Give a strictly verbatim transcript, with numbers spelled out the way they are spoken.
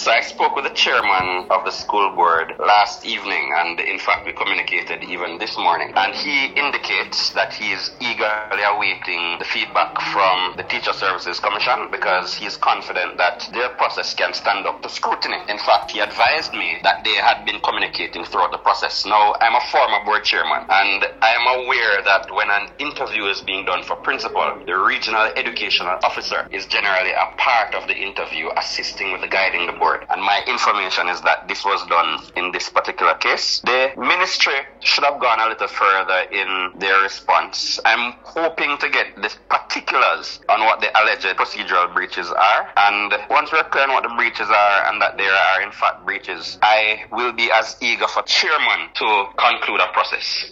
So I spoke with the chairman of the school board last evening, and in fact we communicated even this morning. And he indicates that he is eagerly awaiting the feedback from the Teacher Services Commission because he is confident that their process can stand up to scrutiny. In fact, he advised me that they had been communicating throughout the process. Now, I'm a former board chairman, and I am aware that when an interview is being done for principal, the regional educational officer is generally a part of the interview, assisting with the guiding the board. And my information is that this was done in this particular case. The ministry should have gone a little further in their response. I'm hoping to get the particulars on what the alleged procedural breaches are. And once we're clear on what the breaches are and that there are in fact breaches, I will be as eager for chairman to conclude a process.